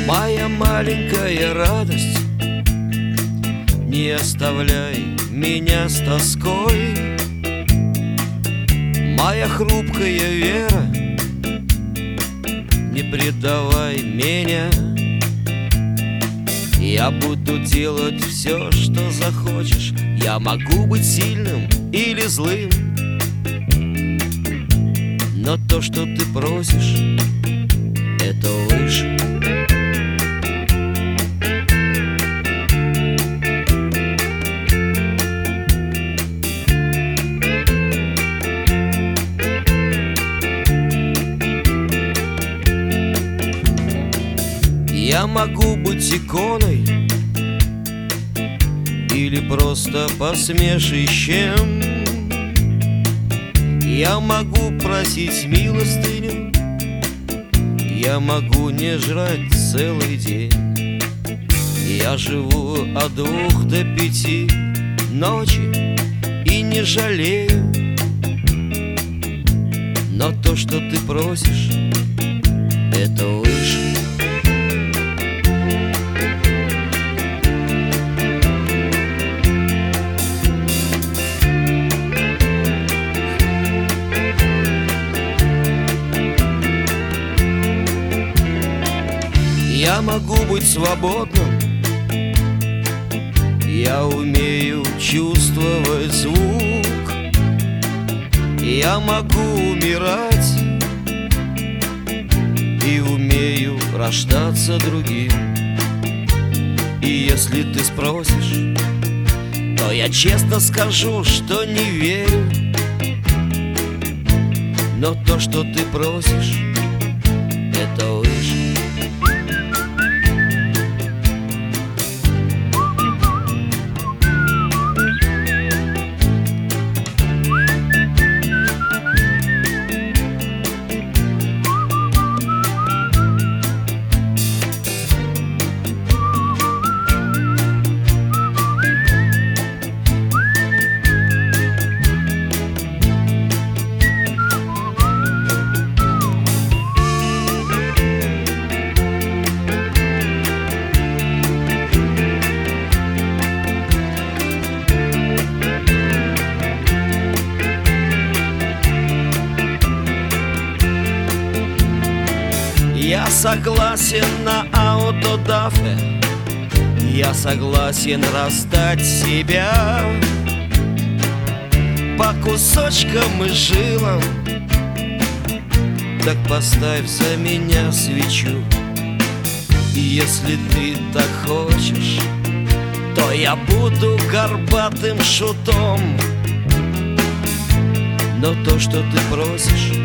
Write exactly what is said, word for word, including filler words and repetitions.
Моя маленькая радость, не оставляй меня с тоской. Моя хрупкая вера, не предавай меня. Я буду делать все, что захочешь. Я могу быть сильным или злым, но то, что ты просишь, это выше. Я могу быть иконой или просто посмешищем. Я могу просить милостыню, я могу не жрать целый день. Я живу от двух до пяти ночи и не жалею, но то, что ты просишь, это выше. Я могу быть свободным, я умею чувствовать звук. Я могу умирать и умею рождаться другим. И если ты спросишь, то я честно скажу, что не верю, но то, что ты просишь, это выше. Я согласен на аутодафе, я согласен раздать себя по кусочкам и жилам. Так поставь за меня свечу. И если ты так хочешь, то я буду горбатым шутом, но то, что ты просишь,